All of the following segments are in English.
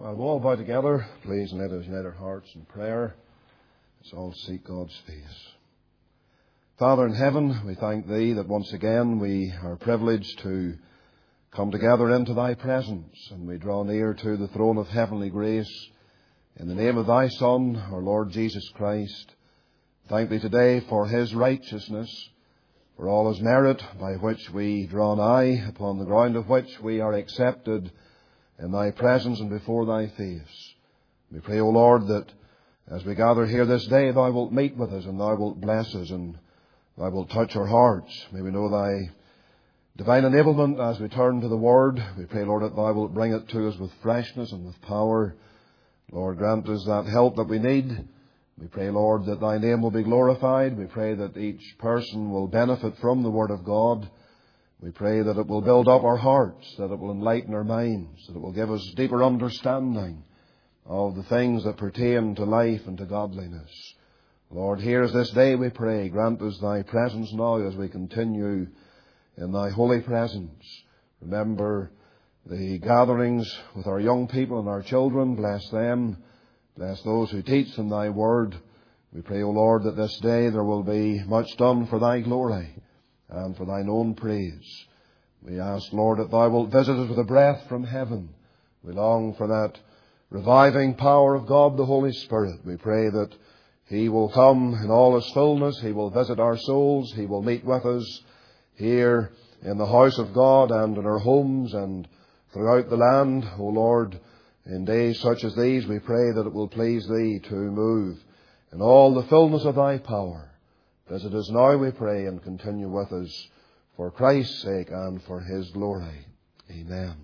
Well, we'll all bow together, please, and let us unite our hearts in prayer. Let's all seek God's face. Father in heaven, we thank Thee that once again we are privileged to come together into Thy presence, and we draw near to the throne of heavenly grace in the name of Thy Son, our Lord Jesus Christ. Thank Thee today for His righteousness, for all His merit by which we draw nigh, upon the ground of which we are accepted in Thy presence and before Thy face. We pray, O Lord, that as we gather here this day, Thou wilt meet with us and Thou wilt bless us and Thou wilt touch our hearts. May we know Thy divine enablement as we turn to the Word. We pray, Lord, that Thou wilt bring it to us with freshness and with power. Lord, grant us that help that we need. We pray, Lord, that Thy name will be glorified. We pray that each person will benefit from the Word of God. We pray that it will build up our hearts, that it will enlighten our minds, that it will give us deeper understanding of the things that pertain to life and to godliness. Lord, hear us this day, we pray. Grant us Thy presence now as we continue in Thy holy presence. Remember the gatherings with our young people and our children. Bless them. Bless those who teach them Thy word. We pray, O Lord, that this day there will be much done for Thy glory and for Thine own praise. We ask, Lord, that Thou wilt visit us with a breath from heaven. We long for that reviving power of God, the Holy Spirit. We pray that He will come in all His fullness. He will visit our souls. He will meet with us here in the house of God and in our homes and throughout the land. O Lord, in days such as these, we pray that it will please Thee to move in all the fullness of Thy power. Visit us now, we pray, and continue with us for Christ's sake and for His glory. Amen.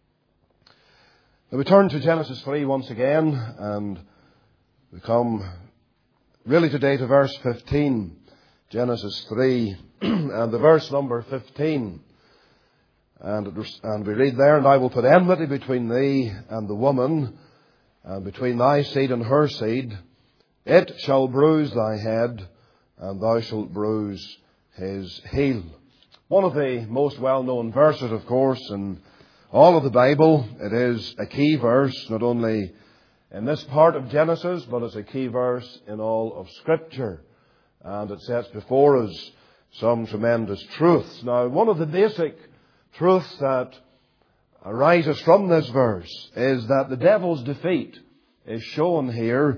Now we turn to Genesis 3 once again, and we come really today to verse 15. Genesis 3 and the verse number 15. And we read there, "And I will put enmity between thee and the woman, and between thy seed and her seed. It shall bruise thy head, and thou shalt bruise his heel." One of the most well-known verses, of course, in all of the Bible. It is a key verse, not only in this part of Genesis, but it's a key verse in all of Scripture. And it sets before us some tremendous truths. Now, one of the basic truths that arises from this verse is that the devil's defeat is shown here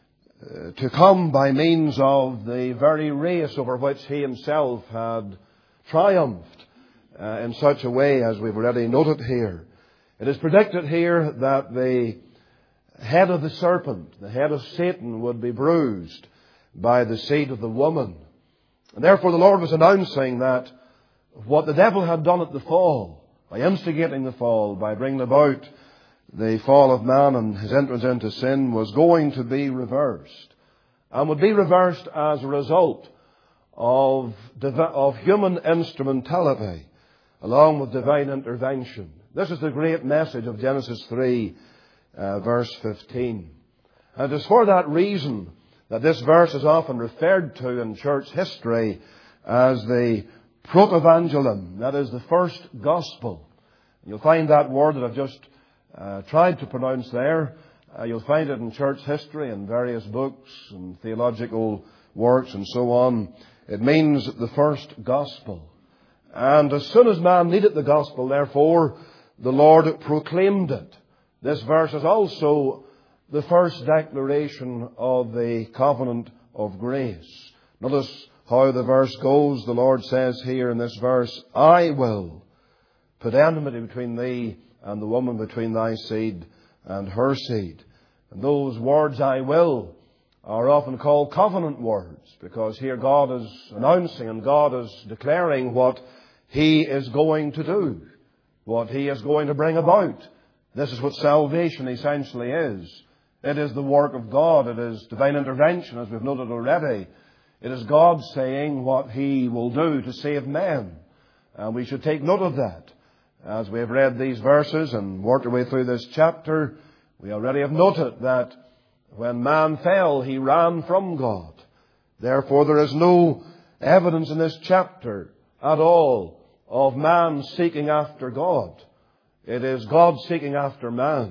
to come by means of the very race over which he himself had triumphed in such a way as we've already noted here. It is predicted here that the head of the serpent, the head of Satan, would be bruised by the seed of the woman. And therefore the Lord was announcing that what the devil had done at the fall, by instigating the fall, by bringing about the fall of man and his entrance into sin, was going to be reversed. And would be reversed as a result of human instrumentality, along with divine intervention. This is the great message of Genesis 3, verse 15. And it is for that reason that this verse is often referred to in church history as the Protevangelium, that is the first gospel. You'll find that word that I've just tried to pronounce there. You'll find it in church history and various books and theological works and so on. It means the first gospel. And as soon as man needed the gospel, therefore, the Lord proclaimed it. This verse is also the first declaration of the covenant of grace. Notice how the verse goes. The Lord says here in this verse, "I will put enmity between thee and the woman, between thy seed and her seed." And those words, "I will," are often called covenant words, because here God is announcing and God is declaring what He is going to do, what He is going to bring about. This is what salvation essentially is. It is the work of God. It is divine intervention, as we've noted already. It is God saying what He will do to save men. And we should take note of that. As we have read these verses and worked our way through this chapter, we already have noted that when man fell, he ran from God. Therefore, there is no evidence in this chapter at all of man seeking after God. It is God seeking after man.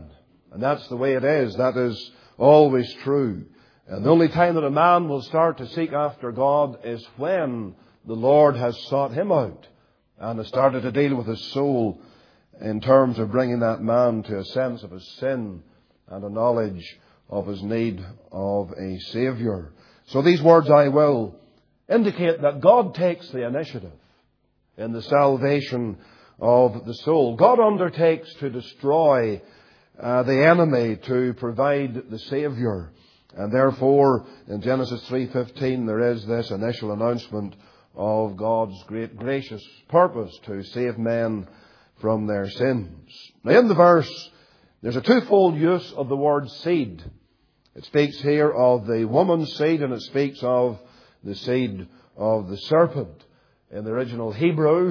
And that's the way it is. That is always true. And the only time that a man will start to seek after God is when the Lord has sought him out and has started to deal with his soul in terms of bringing that man to a sense of his sin and a knowledge of his need of a Saviour. So these words, I will, indicate that God takes the initiative in the salvation of the soul. God undertakes to destroy the enemy to provide the Saviour. And therefore, in Genesis 3:15, there is this initial announcement of God's great gracious purpose to save men from their sins. Now in the verse, there's a twofold use of the word seed. It speaks here of the woman's seed, and it speaks of the seed of the serpent. In the original Hebrew,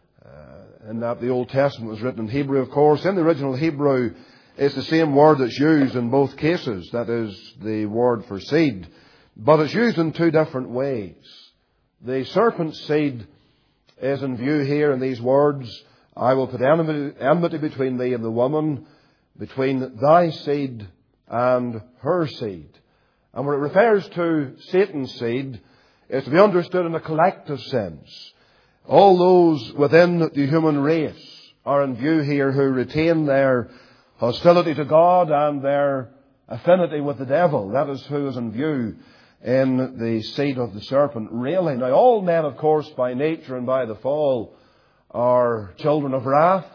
in that the Old Testament was written in Hebrew, of course, in the original Hebrew, it's the same word that's used in both cases. That is the word for seed. But it's used in two different ways. The serpent's seed is in view here in these words, I will put enmity between thee and the woman, between thy seed and her seed. And when it refers to Satan's seed, it's to be understood in a collective sense. All those within the human race are in view here who retain their hostility to God and their affinity with the devil. That is who is in view in the seed of the serpent, really. Now, all men, of course, by nature and by the fall, are children of wrath,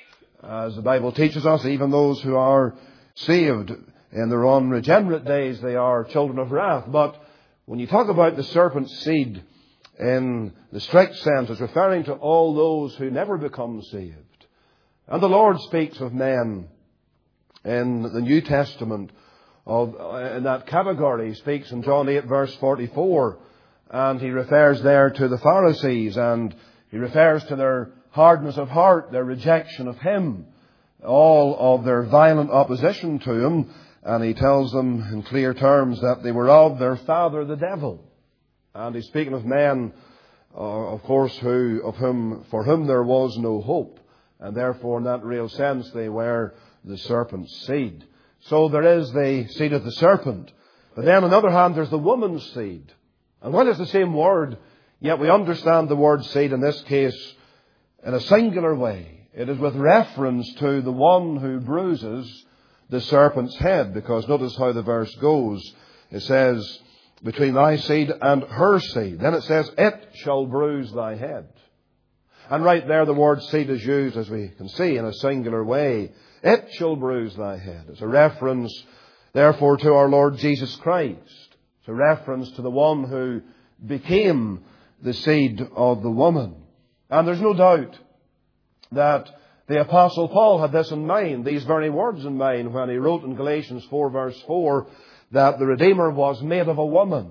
as the Bible teaches us. Even those who are saved in their unregenerate days, they are children of wrath. But when you talk about the serpent's seed in the strict sense, it's referring to all those who never become saved. And the Lord speaks of men in the New Testament in that category. He speaks in John 8 verse 44, and he refers there to the Pharisees, and he refers to their hardness of heart, their rejection of him, all of their violent opposition to him, and he tells them in clear terms that they were of their father the devil. And he's speaking of men, of course, for whom there was no hope, and therefore in that real sense they were the serpent's seed. So there is the seed of the serpent. But then on the other hand, there's the woman's seed. And while it's the same word, yet we understand the word seed in this case in a singular way. It is with reference to the one who bruises the serpent's head. Because notice how the verse goes. It says, between thy seed and her seed. Then it says, it shall bruise thy head. And right there the word seed is used, as we can see, in a singular way. It shall bruise thy head. It's a reference, therefore, to our Lord Jesus Christ. It's a reference to the one who became the seed of the woman. And there's no doubt that the Apostle Paul had this in mind, these very words in mind, when he wrote in Galatians 4 verse 4 that the Redeemer was made of a woman.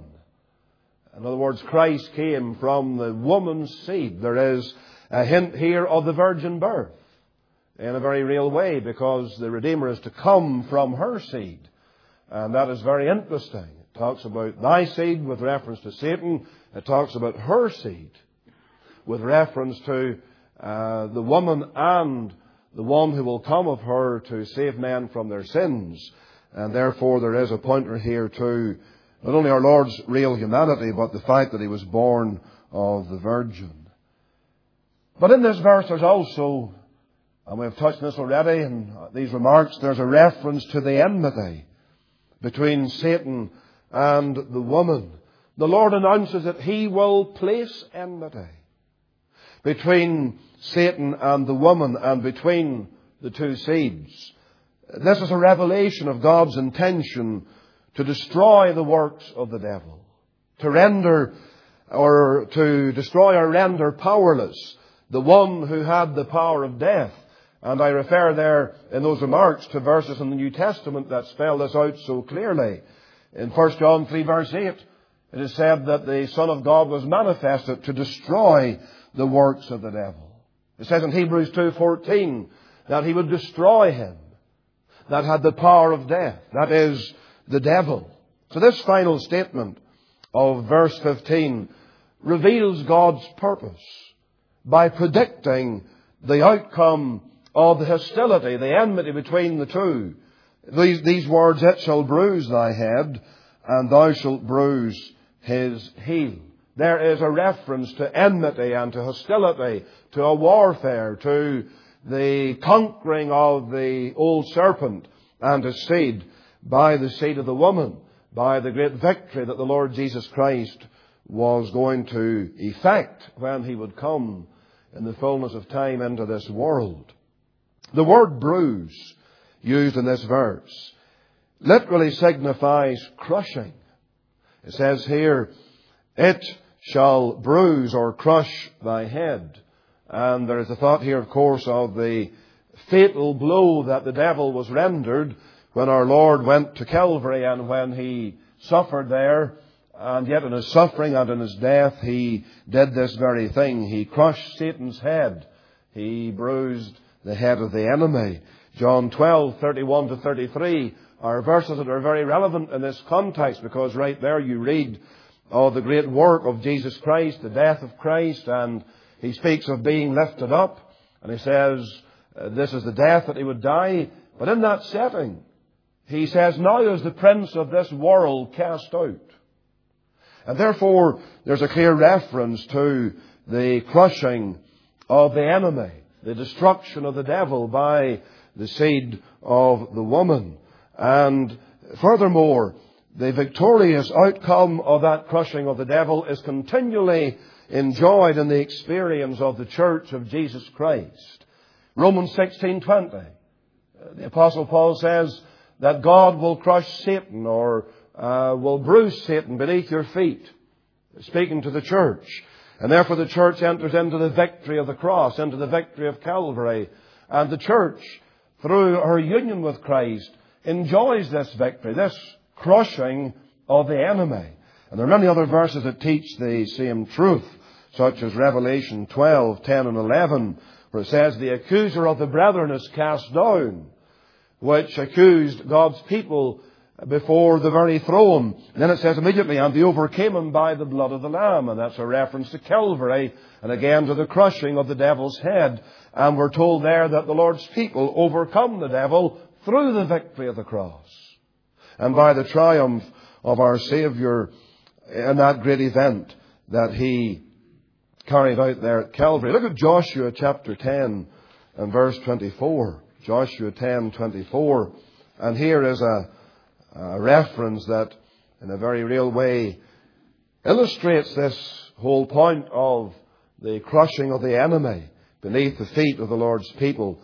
In other words, Christ came from the woman's seed. There is a hint here of the virgin birth in a very real way, because the Redeemer is to come from her seed. And that is very interesting. It talks about thy seed with reference to Satan. It talks about her seed with reference to the woman and the one who will come of her to save men from their sins. And therefore there is a pointer here to not only our Lord's real humanity, but the fact that he was born of the Virgin. But in this verse there's also, and we've touched on this already in these remarks, there's a reference to the enmity between Satan and the woman. The Lord announces that he will place enmity between Satan and the woman, and between the two seeds. This is a revelation of God's intention to destroy the works of the devil, to render or to destroy or render powerless the one who had the power of death. And I refer there in those remarks to verses in the New Testament that spell this out so clearly. In 1 John 3 verse 8, it is said that the Son of God was manifested to destroy the works of the devil. It says in Hebrews 2:14 that he would destroy him that had the power of death, that is, the devil. So this final statement of verse 15 reveals God's purpose by predicting the outcome of the hostility, the enmity between the two These words, it shall bruise thy head, and thou shalt bruise his heel. There is a reference to enmity and to hostility, to a warfare, to the conquering of the old serpent and his seed by the seed of the woman, by the great victory that the Lord Jesus Christ was going to effect when he would come in the fullness of time into this world. The word bruise, used in this verse, literally signifies crushing. It says here, it shall bruise or crush thy head. And there is a thought here, of course, of the fatal blow that the devil was rendered when our Lord went to Calvary and when he suffered there. And yet in his suffering and in his death, he did this very thing. He crushed Satan's head. He bruised the head of the enemy. John 12:31 to 33 are verses that are very relevant in this context, because right there you read of the great work of Jesus Christ, the death of Christ, and he speaks of being lifted up, and he says this is the death that he would die. But in that setting, he says, now is the prince of this world cast out. And therefore, there's a clear reference to the crushing of the enemy, the destruction of the devil by the seed of the woman. And furthermore, the victorious outcome of that crushing of the devil is continually enjoyed in the experience of the Church of Jesus Christ. Romans 16:20. The Apostle Paul says that God will crush Satan, or will bruise Satan beneath your feet, speaking to the church. And therefore the church enters into the victory of the cross, into the victory of Calvary. And the church, through her union with Christ, enjoys this victory, this crushing of the enemy. And there are many other verses that teach the same truth, such as Revelation 12:10 and 11, where it says, the accuser of the brethren is cast down, which accused God's people before the very throne. And then it says immediately, and they overcame him by the blood of the Lamb. And that's a reference to Calvary, and again to the crushing of the devil's head. And we're told there that the Lord's people overcome the devil through the victory of the cross, and by the triumph of our Saviour in that great event that he carried out there at Calvary. Look at Joshua chapter 10 and verse 24. Joshua 10:24. And here is a reference that in a very real way illustrates this whole point of the crushing of the enemy beneath the feet of the Lord's people.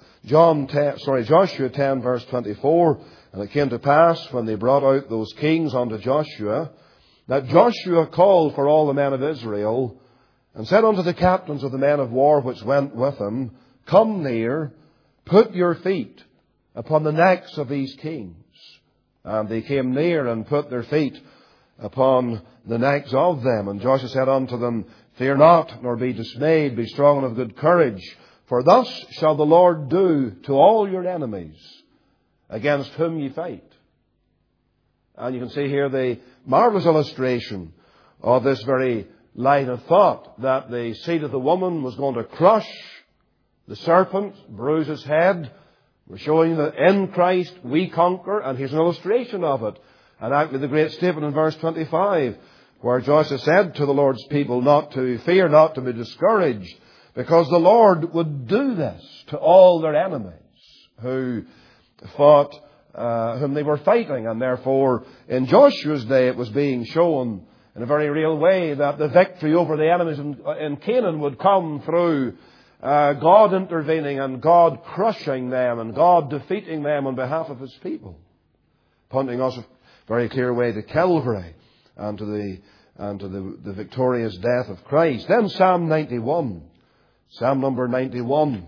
Joshua 10 verse 24. And it came to pass, when they brought out those kings unto Joshua, that Joshua called for all the men of Israel, and said unto the captains of the men of war which went with him, come near, put your feet upon the necks of these kings. And they came near and put their feet upon the necks of them. And Joshua said unto them, fear not, nor be dismayed, be strong and of good courage. For thus shall the Lord do to all your enemies, against whom ye fight. And you can see here the marvelous illustration of this very line of thought, that the seed of the woman was going to crush the serpent, bruise his head. We're showing that in Christ we conquer, and here's an illustration of it. And actually the great statement in verse 25, where Joshua said to the Lord's people not to fear, not to be discouraged, because the Lord would do this to all their enemies who fought, whom they were fighting. And therefore, in Joshua's day, it was being shown in a very real way that the victory over the enemies in Canaan would come through God intervening and God crushing them and God defeating them on behalf of his people, pointing us a very clear way to Calvary and to the victorious death of Christ. Then Psalm 91, Psalm number 91,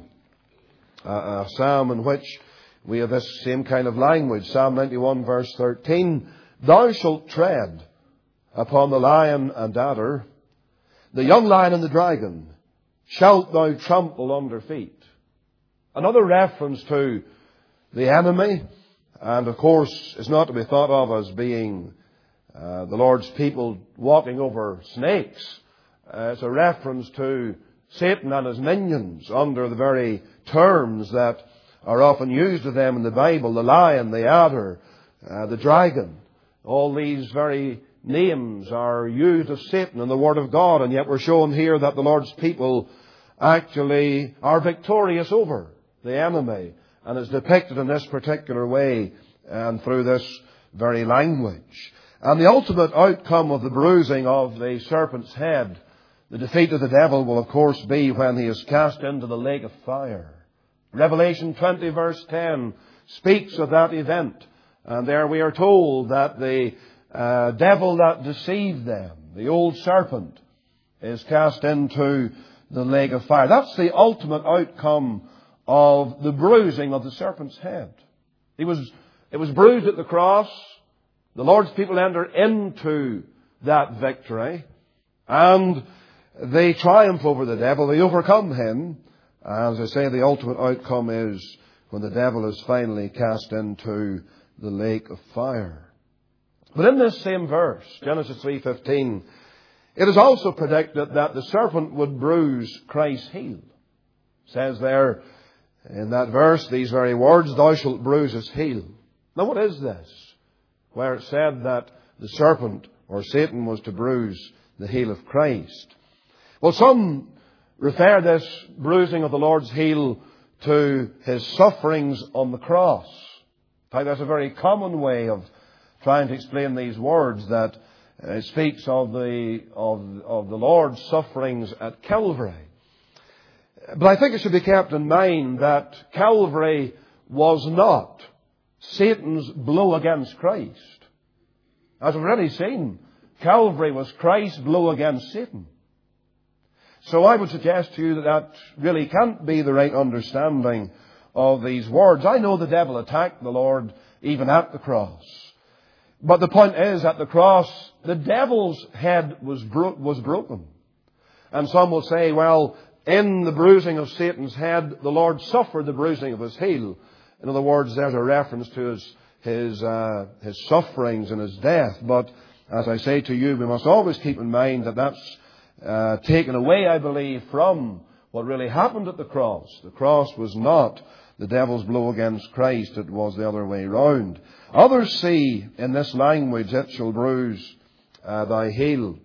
a psalm in which we have this same kind of language. Psalm 91 verse 13, thou shalt tread upon the lion and adder, the young lion and the dragon shalt thou trample under feet. Another reference to the enemy, and of course is not to be thought of as being the Lord's people walking over snakes. It's a reference to Satan and his minions under the very terms that are often used of them in the Bible. The lion, the adder, the dragon. All these very names are used of Satan in the Word of God, and yet we're shown here that the Lord's people actually are victorious over the enemy, and is depicted in this particular way and through this very language. And the ultimate outcome of the bruising of the serpent's head, the defeat of the devil, will of course be when he is cast into the lake of fire. Revelation 20 verse 10 speaks of that event. And there we are told that the devil that deceived them, the old serpent, is cast into the lake of fire. That's the ultimate outcome of the bruising of the serpent's head. It was bruised at the cross. The Lord's people enter into that victory, and they triumph over the devil. They overcome him. As I say, the ultimate outcome is when the devil is finally cast into the lake of fire. But in this same verse, Genesis 3:15, it is also predicted that the serpent would bruise Christ's heel. It says there in that verse, these very words, "Thou shalt bruise his heel." Now what is this? Where it said that the serpent, or Satan, was to bruise the heel of Christ. Well, some refer this bruising of the Lord's heel to his sufferings on the cross. In fact, that's a very common way of trying to explain these words, that it speaks of the Lord's sufferings at Calvary. But I think it should be kept in mind that Calvary was not Satan's blow against Christ. As we've already seen, Calvary was Christ's blow against Satan. So I would suggest to you that that really can't be the right understanding of these words. I know the devil attacked the Lord even at the cross. But the point is, at the cross, the devil's head was broken. And some will say, well, in the bruising of Satan's head, the Lord suffered the bruising of his heel. In other words, there's a reference to his sufferings and his death. But as I say to you, we must always keep in mind that that's taken away, I believe, from what really happened at the cross. The cross was not the devil's blow against Christ. It was the other way round. Others see in this language, "It shall bruise thy heel."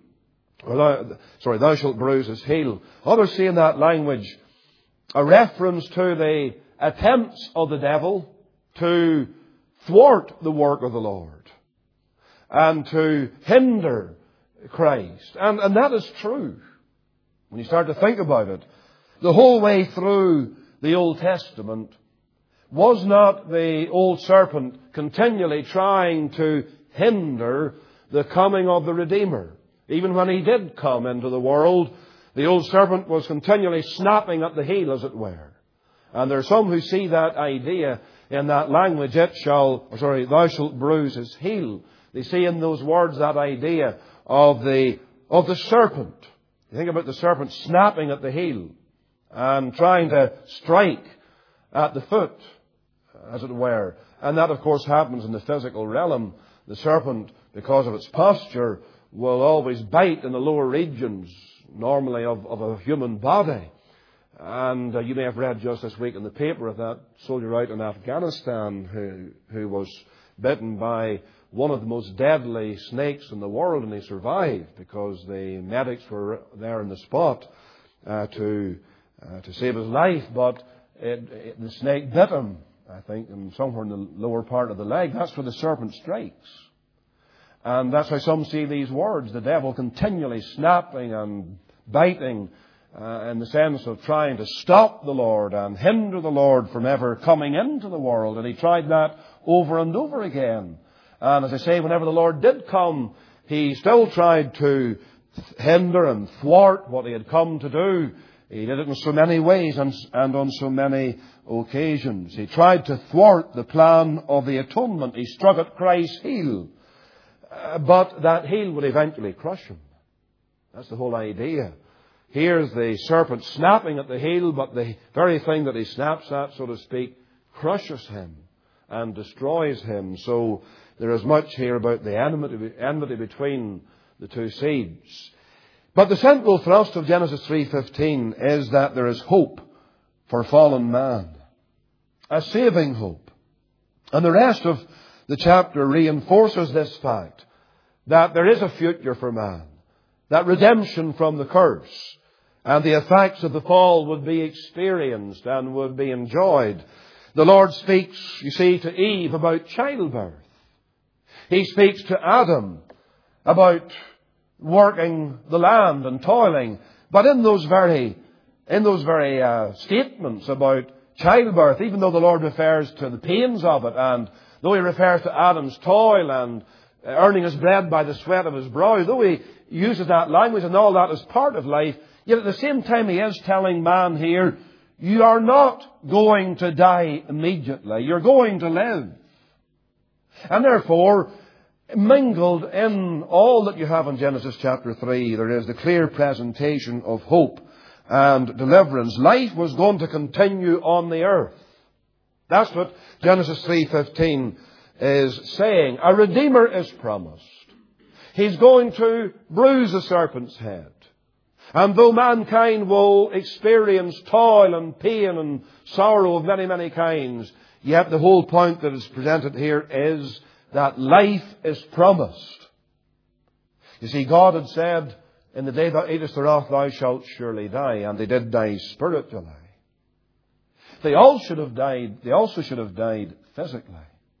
Thou shalt bruise his heel. Others see in that language a reference to the attempts of the devil to thwart the work of the Lord and to hinder Christ. And that is true. When you start to think about it, the whole way through the Old Testament, was not the old serpent continually trying to hinder the coming of the Redeemer? Even when he did come into the world, the old serpent was continually snapping at the heel, as it were. And there are some who see that idea in that language, thou shalt bruise his heel. They see in those words that idea of the serpent. You think about the serpent snapping at the heel and trying to strike at the foot, as it were. And that, of course, happens in the physical realm. The serpent, because of its posture, will always bite in the lower regions, normally of a human body. And you may have read just this week in the paper of that soldier out in Afghanistan who was bitten by one of the most deadly snakes in the world, and he survived because the medics were there in the spot to save his life. But the snake bit him, I think, somewhere in the lower part of the leg. That's where the serpent strikes. And that's how some see these words, the devil continually snapping and biting in the sense of trying to stop the Lord and hinder the Lord from ever coming into the world. And he tried that over and over again. And as I say, whenever the Lord did come, he still tried to hinder and thwart what he had come to do. He did it in so many ways and on so many occasions. He tried to thwart the plan of the atonement. He struck at Christ's heel. But that heel would eventually crush him. That's the whole idea. Here's the serpent snapping at the heel, but the very thing that he snaps at, so to speak, crushes him and destroys him. So there is much here about the enmity between the two seeds. But the central thrust of Genesis 3:15 is that there is hope for fallen man. a saving hope. And the rest of the chapter reinforces this fact, that there is a future for man, that redemption from the curse and the effects of the fall would be experienced and would be enjoyed. The Lord speaks, you see, to Eve about childbirth. He speaks to Adam about working the land and toiling. But in those very statements about childbirth, even though the Lord refers to the pains of it, and though He refers to Adam's toil and earning his bread by the sweat of his brow, though He uses that language and all that as part of life, yet at the same time He is telling man here, you are not going to die immediately. You're going to live. And therefore, mingled in all that you have in Genesis chapter 3, there is the clear presentation of hope and deliverance. Life was going to continue on the earth. That's what Genesis 3:15 is saying. A Redeemer is promised. He's going to bruise the serpent's head. And though mankind will experience toil and pain and sorrow of many, many kinds, yet the whole point that is presented here is that life is promised. You see, God had said, in the day thou eatest thereof, thou shalt surely die. And they did die spiritually. They also should have died physically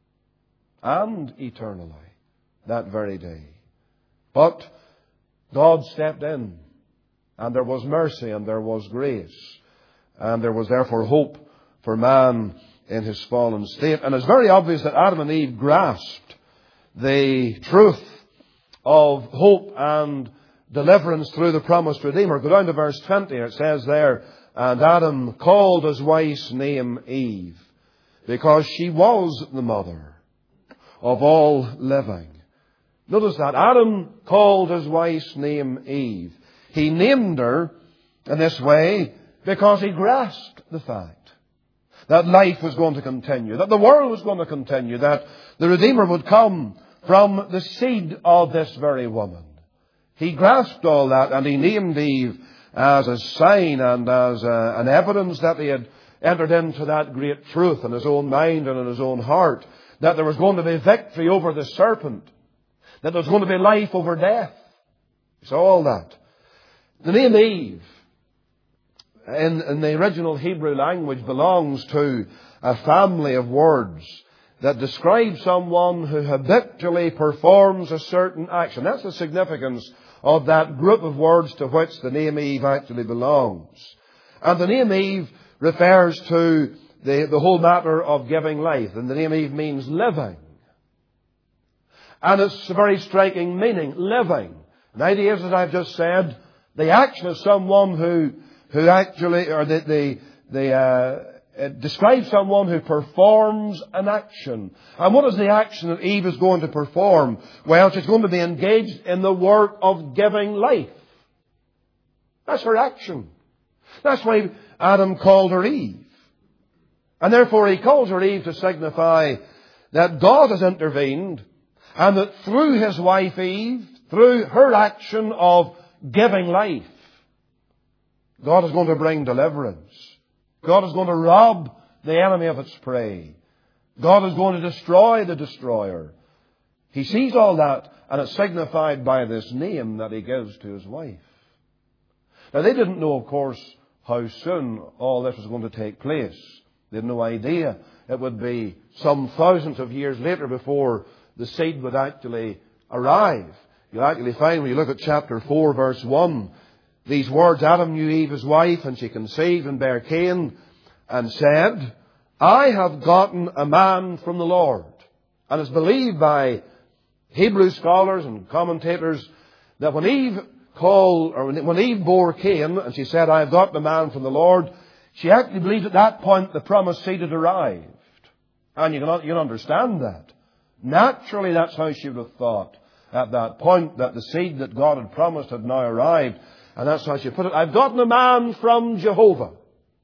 and eternally that very day. But God stepped in, and there was mercy and there was grace, and there was therefore hope for man in his fallen state. And it's very obvious that Adam and Eve grasped the truth of hope and deliverance through the promised Redeemer. Go down to verse 20. It says there, and Adam called his wife's name Eve, because she was the mother of all living. Notice that. Adam called his wife's name Eve. He named her in this way because he grasped the fact that life was going to continue, that the world was going to continue, that the Redeemer would come from the seed of this very woman. He grasped all that, and he named Eve as a sign and as an evidence that he had entered into that great truth in his own mind and in his own heart, that there was going to be victory over the serpent, that there was going to be life over death. He saw all that. The name Eve, in the original Hebrew language, belongs to a family of words that describe someone who habitually performs a certain action. That's the significance of that group of words to which the name Eve actually belongs. And the name Eve refers to the whole matter of giving life. And the name Eve means living. And it's a very striking meaning, living. The idea is, as I've just said, the action of someone who actually, or it describes someone who performs an action. And what is the action that Eve is going to perform? Well, she's going to be engaged in the work of giving life. That's her action. That's why Adam called her Eve. And therefore he calls her Eve to signify that God has intervened, and that through his wife Eve, through her action of giving life, God is going to bring deliverance. God is going to rob the enemy of its prey. God is going to destroy the destroyer. He sees all that, and it's signified by this name that he gives to his wife. Now, they didn't know, of course, how soon all this was going to take place. They had no idea. It would be some thousands of years later before the seed would actually arrive. You'll actually find, when you look at chapter 4, verse 1, these words, Adam knew Eve his wife, and she conceived and bare Cain, and said, I have gotten a man from the Lord. And it's believed by Hebrew scholars and commentators that when Eve bore Cain, and she said, I have gotten a man from the Lord, she actually believed at that point the promised seed had arrived. And you can understand that. Naturally, that's how she would have thought at that point, that the seed that God had promised had now arrived. And that's how she put it. I've gotten a man from Jehovah.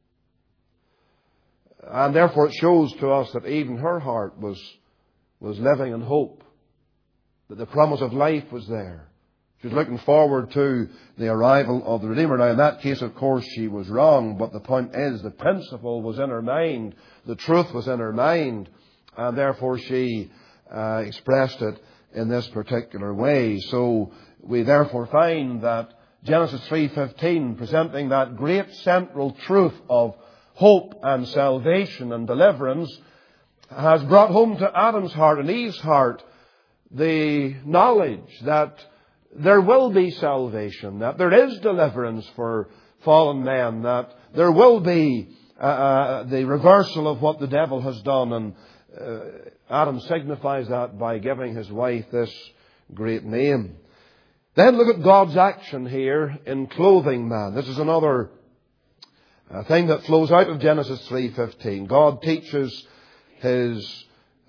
And therefore it shows to us that even her heart was living in hope. That the promise of life was there. She was looking forward to the arrival of the Redeemer. Now, in that case, of course, she was wrong, but the point is the principle was in her mind, the truth was in her mind, and therefore she expressed it in this particular way. So we therefore find that Genesis 3:15, presenting that great central truth of hope and salvation and deliverance, has brought home to Adam's heart and Eve's heart the knowledge that there will be salvation, that there is deliverance for fallen men, that there will be the reversal of what the devil has done. And Adam signifies that by giving his wife this great name. Then look at God's action here in clothing man. This is another thing that flows out of Genesis 3:15. God teaches His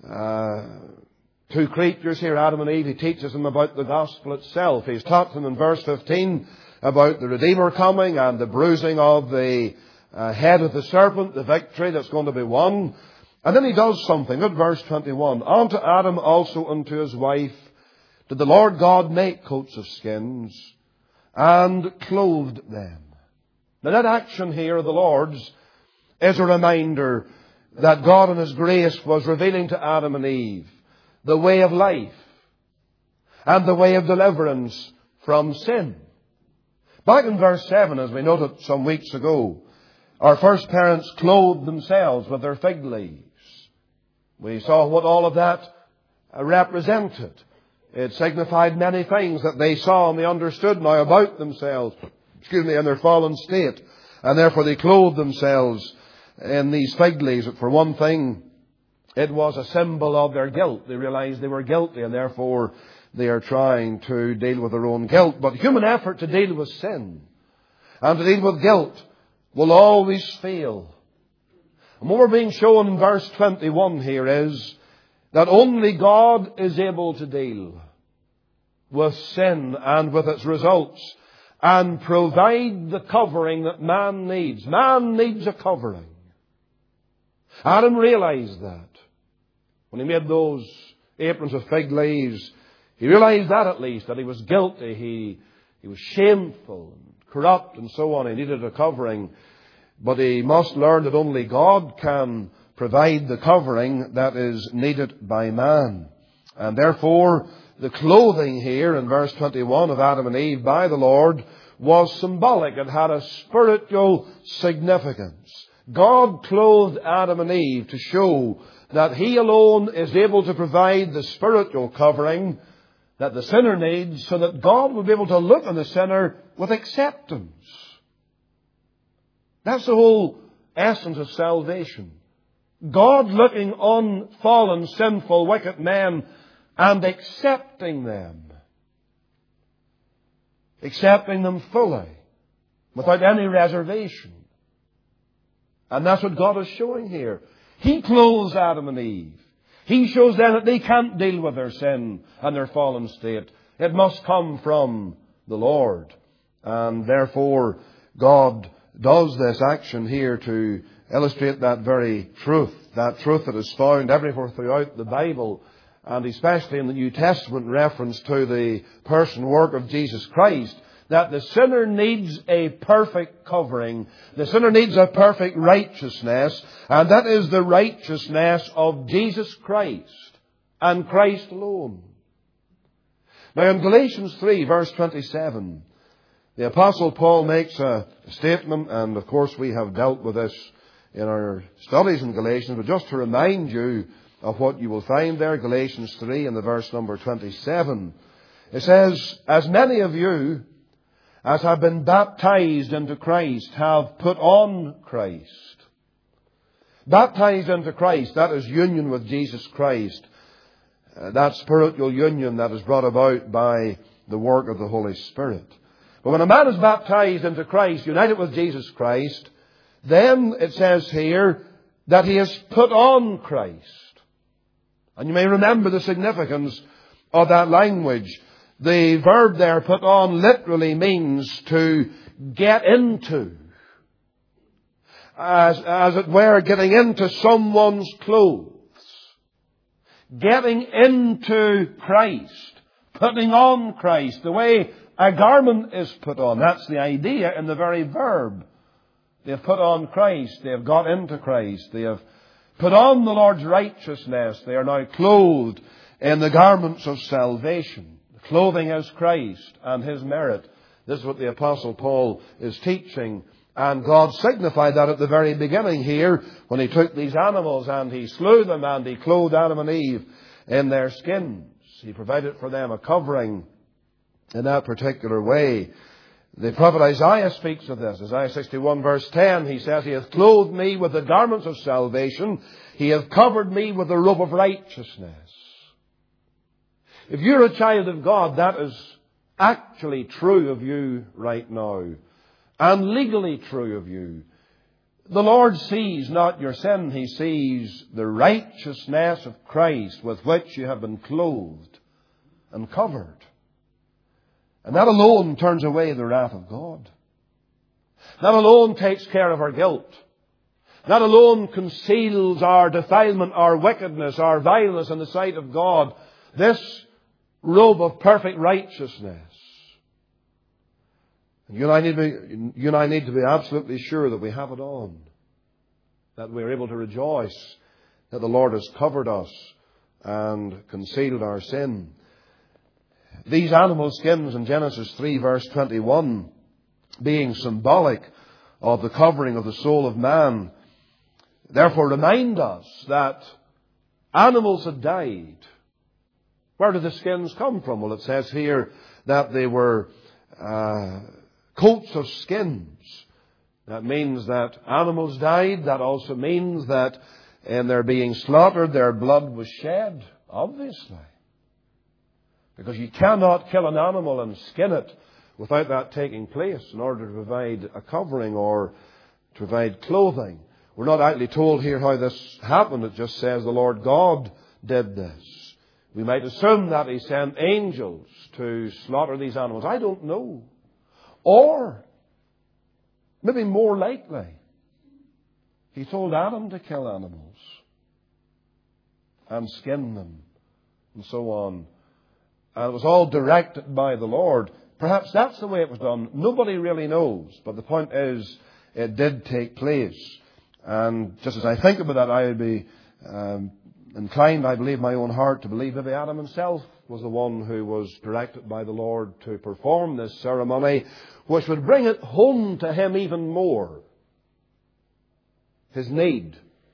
two creatures here, Adam and Eve. He teaches them about the gospel itself. He's taught them in verse 15 about the Redeemer coming and the bruising of the head of the serpent, the victory that's going to be won. And then He does something. Look at verse 21. Unto Adam also unto his wife did the Lord God make coats of skins and clothed them. Now that action here of the Lord's is a reminder that God in His grace was revealing to Adam and Eve the way of life and the way of deliverance from sin. Back in verse 7, as we noted some weeks ago, our first parents clothed themselves with their fig leaves. We saw what all of that represented. It signified many things that they saw and they understood now about themselves, in their fallen state. And therefore they clothed themselves in these fig leaves. But for one thing, it was a symbol of their guilt. They realized they were guilty and therefore they are trying to deal with their own guilt. But human effort to deal with sin and to deal with guilt will always fail. And what we're being shown in verse 21 here is that only God is able to deal with sin and with its results and provide the covering that man needs. Man needs a covering. Adam realized that. When he made those aprons of fig leaves, he realized that at least, that he was guilty. He was shameful and corrupt and so on. He needed a covering. But he must learn that only God can provide the covering that is needed by man. And therefore, the clothing here in verse 21 of Adam and Eve by the Lord was symbolic. It had a spiritual significance. God clothed Adam and Eve to show that He alone is able to provide the spiritual covering that the sinner needs, so that God will be able to look on the sinner with acceptance. That's the whole essence of salvation. God looking on fallen, sinful, wicked men and accepting them. Accepting them fully, without any reservation. And that's what God is showing here. He clothes Adam and Eve. He shows them that they can't deal with their sin and their fallen state. It must come from the Lord. And therefore, God does this action here to illustrate that very truth. That truth that is found everywhere throughout the Bible, and especially in the New Testament reference to the person work of Jesus Christ, that the sinner needs a perfect covering. The sinner needs a perfect righteousness, and that is the righteousness of Jesus Christ and Christ alone. Now in Galatians 3 verse 27, the Apostle Paul makes a statement, and of course we have dealt with this in our studies in Galatians, but just to remind you of what you will find there, Galatians 3 and the verse number 27. It says, as many of you as have been baptized into Christ have put on Christ. Baptized into Christ, that is union with Jesus Christ. That spiritual union that is brought about by the work of the Holy Spirit. But when a man is baptized into Christ, united with Jesus Christ, then it says here that he has put on Christ. And you may remember the significance of that language. The verb there, put on, literally means to get into. As it were, getting into someone's clothes. Getting into Christ. putting on Christ, the way a garment is put on. That's the idea in the very verb. They have put on Christ. They have got into Christ. They have put on the Lord's righteousness. They are now clothed in the garments of salvation. The clothing is Christ and His merit. This is what the Apostle Paul is teaching. And God signified that at the very beginning here when He took these animals and He slew them and He clothed Adam and Eve in their skins. He provided for them a covering in that particular way. The prophet Isaiah speaks of this. Isaiah 61 verse 10, he says, He hath clothed me with the garments of salvation. He hath covered me with the robe of righteousness. If you're a child of God, that is actually true of you right now. And legally true of you. The Lord sees not your sin. He sees the righteousness of Christ with which you have been clothed and covered. And that alone turns away the wrath of God. That alone takes care of our guilt. That alone conceals our defilement, our wickedness, our vileness in the sight of God. This robe of perfect righteousness. You and I need to be absolutely sure that we have it on. That we are able to rejoice that the Lord has covered us and concealed our sin. These animal skins in Genesis 3 verse 21, being symbolic of the covering of the soul of man, therefore remind us that animals had died. Where did the skins come from? Well, it says here that they were coats of skins. That means that animals died. That also means that in their being slaughtered, their blood was shed, obviously. Because you cannot kill an animal and skin it without that taking place in order to provide a covering or to provide clothing. We're not actually told here how this happened. It just says the Lord God did this. We might assume that He sent angels to slaughter these animals. I don't know. Or, maybe more likely, He told Adam to kill animals and skin them and so on. And it was all directed by the Lord. Perhaps that's the way it was done. Nobody really knows. But the point is, it did take place. And just as I think about that, I would be inclined, I believe, my own heart to believe maybe Adam himself was the one who was directed by the Lord to perform this ceremony, which would bring it home to him even more. His need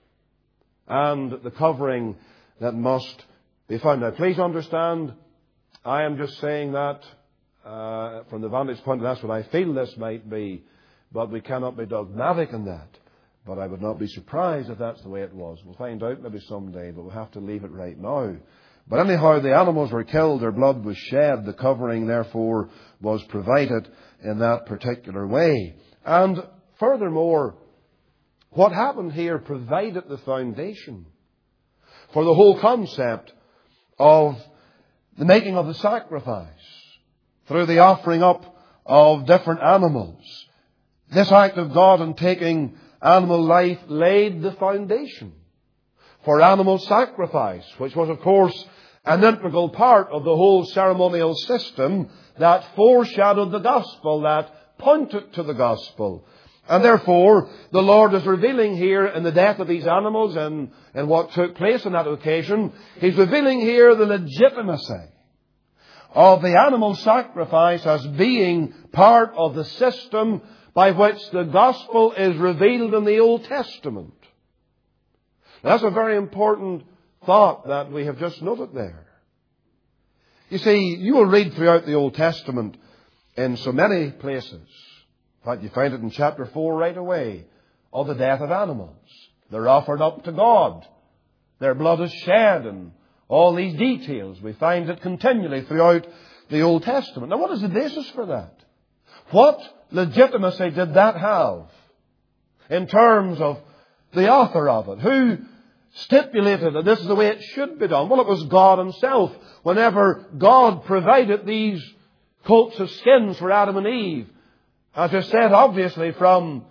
and the covering that must be found. Now, please understand, I am just saying that from the vantage point, that's what I feel this might be, but we cannot be dogmatic in that. But I would not be surprised if that's the way it was. We'll find out maybe someday, but we'll have to leave it right now. But anyhow, the animals were killed, their blood was shed, the covering therefore was provided in that particular way. And furthermore, what happened here provided the foundation for the whole concept of the making of the sacrifice through the offering up of different animals. This act of God in taking animal life laid the foundation for animal sacrifice, which was, of course, an integral part of the whole ceremonial system that foreshadowed the gospel, that pointed to the gospel. And therefore, the Lord is revealing here in the death of these animals and what took place on that occasion, He's revealing here the legitimacy of the animal sacrifice as being part of the system by which the gospel is revealed in the Old Testament. That's a very important thought that we have just noted there. You see, you will read throughout the Old Testament in so many places. In fact, you find it in chapter 4 right away, of the death of animals. They're offered up to God. Their blood is shed, and all these details. We find it continually throughout the Old Testament. Now, what is the basis for that? What legitimacy did that have in terms of the author of it? Who stipulated that this is the way it should be done? Well, it was God Himself. Whenever God provided these coats of skins for Adam and Eve, as I said, obviously from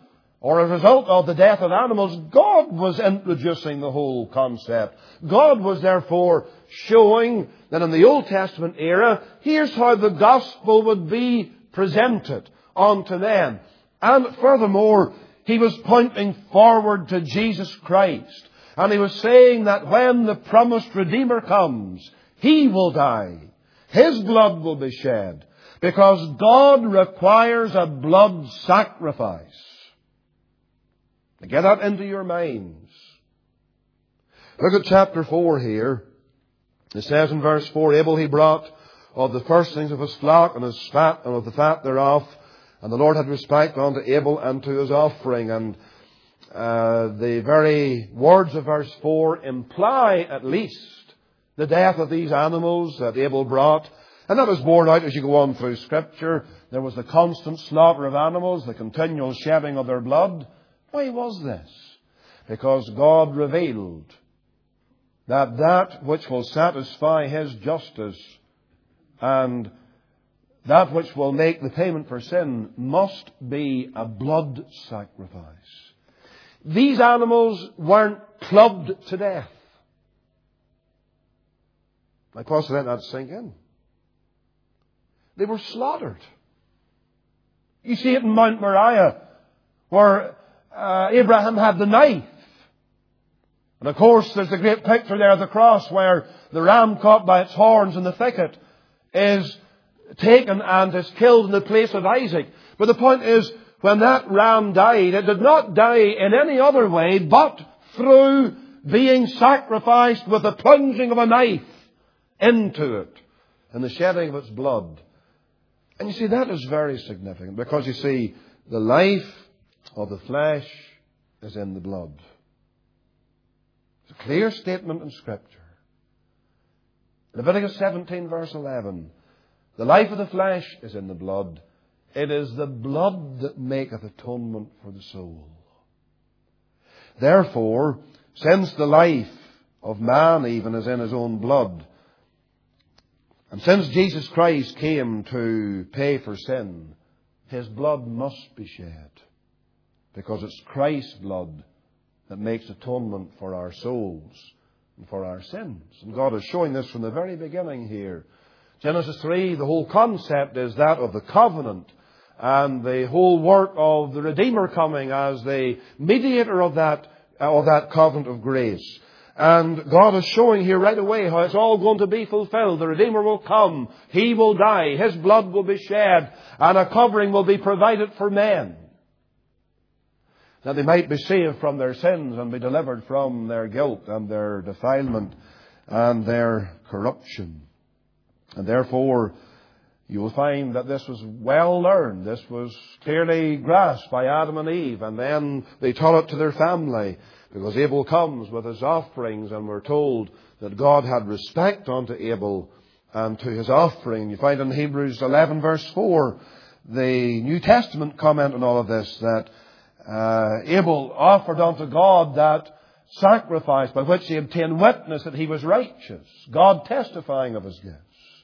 or as a result of the death of animals, God was introducing the whole concept. God was therefore showing that in the Old Testament era, here's how the gospel would be presented unto men. And furthermore, He was pointing forward to Jesus Christ. And He was saying that when the promised Redeemer comes, He will die. His blood will be shed. Because God requires a blood sacrifice. Now get that into your minds. Look at chapter 4 here. It says in verse 4, Abel he brought of the firstlings of his flock and his fat and of the fat thereof. And the Lord had respect unto Abel and to his offering. And the very words of verse 4 imply at least the death of these animals that Abel brought. And that was borne out as you go on through Scripture. There was the constant slaughter of animals, the continual shedding of their blood. Why was this? Because God revealed that that which will satisfy His justice and that which will make the payment for sin must be a blood sacrifice. These animals weren't clubbed to death. I pause to let that sink in. They were slaughtered. You see it in Mount Moriah, where Abraham had the knife. And of course, there's the great picture there of the cross, where the ram caught by its horns in the thicket is taken and is killed in the place of Isaac. But the point is, when that ram died, it did not die in any other way but through being sacrificed with the plunging of a knife into it and the shedding of its blood. And you see, that is very significant, because you see, the life of the flesh is in the blood. It's a clear statement in Scripture. Leviticus 17 verse 11. The life of the flesh is in the blood. It is the blood that maketh atonement for the soul. Therefore, since the life of man even is in his own blood, and since Jesus Christ came to pay for sin, His blood must be shed. Because it's Christ's blood that makes atonement for our souls and for our sins. And God is showing this from the very beginning here. Genesis 3, the whole concept is that of the covenant and the whole work of the Redeemer coming as the mediator of that covenant of grace. And God is showing here right away how it's all going to be fulfilled. The Redeemer will come. He will die. His blood will be shed. And a covering will be provided for men, that they might be saved from their sins and be delivered from their guilt and their defilement and their corruption. And therefore, you will find that this was well learned. This was clearly grasped by Adam and Eve. And then they taught it to their family. Because Abel comes with his offerings, and we're told that God had respect unto Abel and to his offering. You find in Hebrews 11 verse 4, the New Testament comment on all of this, that Abel offered unto God that sacrifice by which he obtained witness that he was righteous, God testifying of his gifts.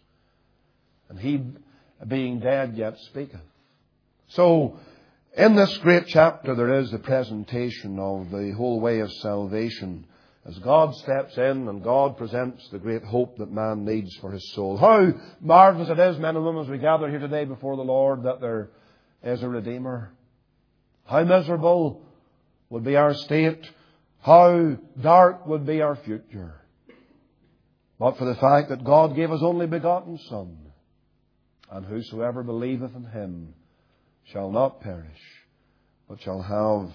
And he, being dead, yet speaketh. So, in this great chapter, there is the presentation of the whole way of salvation as God steps in and God presents the great hope that man needs for his soul. How marvelous it is, men and women, as we gather here today before the Lord, that there is a Redeemer. How miserable would be our state. How dark would be our future. But for the fact that God gave His only begotten Son, and whosoever believeth in Him shall not perish, but shall have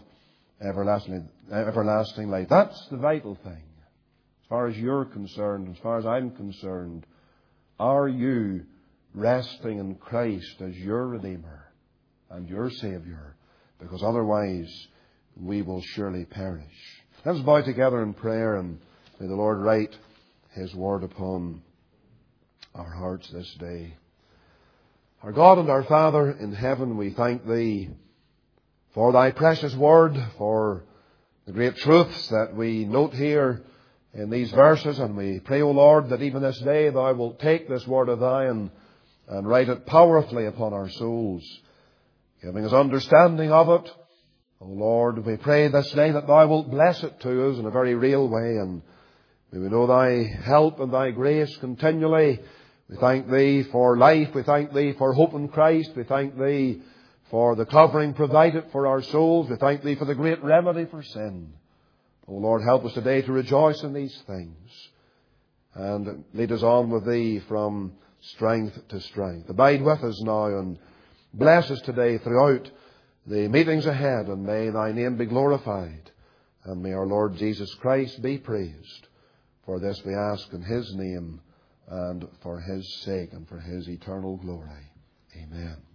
everlasting life. That's the vital thing. As far as you're concerned, as far as I'm concerned, are you resting in Christ as your Redeemer and your Saviour? Because otherwise we will surely perish. Let's bow together in prayer, and may the Lord write His word upon our hearts this day. Our God and our Father in heaven, we thank Thee for Thy precious word, for the great truths that we note here in these verses. And we pray, O Lord, that even this day Thou wilt take this word of Thine and write it powerfully upon our souls, giving us understanding of it, O Lord, we pray this day that Thou wilt bless it to us in a very real way, and may we know Thy help and Thy grace continually. We thank Thee for life. We thank Thee for hope in Christ. We thank Thee for the covering provided for our souls. We thank Thee for the great remedy for sin. O Lord, help us today to rejoice in these things, and lead us on with Thee from strength to strength. Abide with us now and bless us today throughout the meetings ahead, and may Thy name be glorified, and may our Lord Jesus Christ be praised. For this we ask in His name, and for His sake, and for His eternal glory. Amen.